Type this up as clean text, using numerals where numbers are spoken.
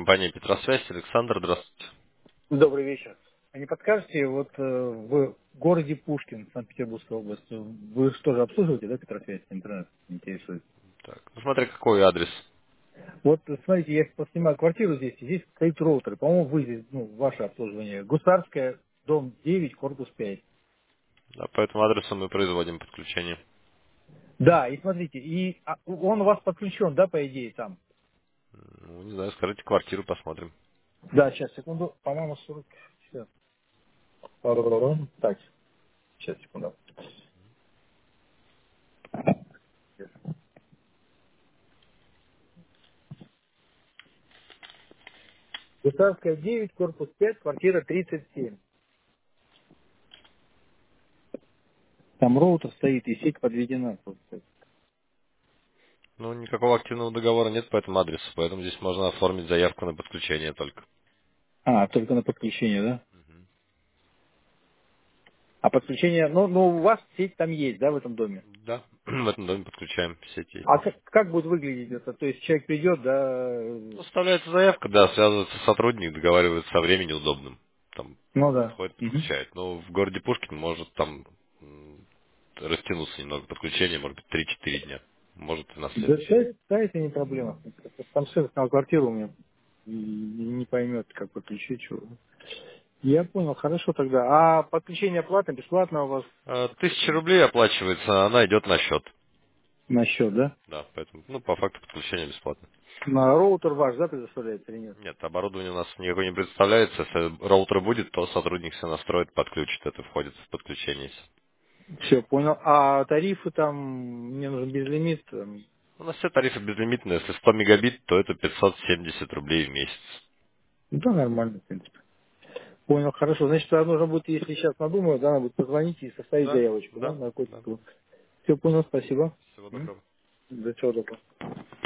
компания «Петросвязь». Александр, здравствуйте. Добрый вечер. А не подскажете, вот в городе Пушкин, Санкт-Петербургская область, вы что же обслуживаете, да, Петросвязь, интернет интересует? Так, ну смотри, какой адрес. Вот, смотрите, я снимаю квартиру здесь, и здесь стоит роутер. По-моему, вы здесь, ну, ваше обслуживание. Гусарская, дом 9, корпус 5. Да, по этому адресу мы производим подключение. Да, и смотрите, он у вас подключен, да, по идее, там? Ну, не знаю, скажите квартиру, посмотрим. Да, сейчас, секунду, по-моему, 40. Сейчас. Так, сейчас, секунду. Гусарская 9, корпус 5, квартира 37. Там роутер стоит, и сеть подведена. Ну, никакого активного договора нет по этому адресу, поэтому здесь можно оформить заявку на подключение только. А, только на подключение, да? А подключение, ну, у вас сеть там есть, да, в этом доме? Да, в этом доме подключаем сети. А как будет выглядеть это? То есть человек придет, да, Ну, составляется заявка, да, связывается сотрудник, договаривается со временем удобным. Там ну да. подходит, Мгм. подключает. Но в городе Пушкин может там растянуться немного подключение, может быть, 3-4 дня. Может и на Да, следующий день. да, это не проблема. Там шеф снял квартиру у меня и не поймет, как подключить чего. Я понял, хорошо тогда. А подключение платно, бесплатно у вас 1000 рублей оплачивается, она идет на счет. на счет, да? Да, поэтому, ну, по факту подключение бесплатно. На роутер ваш, да, предоставляется или нет? Нет, оборудование у нас никакое не представляется. Если роутер будет, то сотрудник все настроит, подключит. Это входит в подключение. Все, понял. А тарифы там, мне нужен безлимит. У нас все тарифы безлимитные. Если 100 мегабит, то это 570 рублей в месяц. Да, нормально, в принципе. Понял, хорошо. Значит, тогда нужно будет, если сейчас надумаю, да, надо будет позвонить и составить Да, заявочку, да, да, на да. котику. Все, понял, спасибо. Всего доброго. До чего доброго.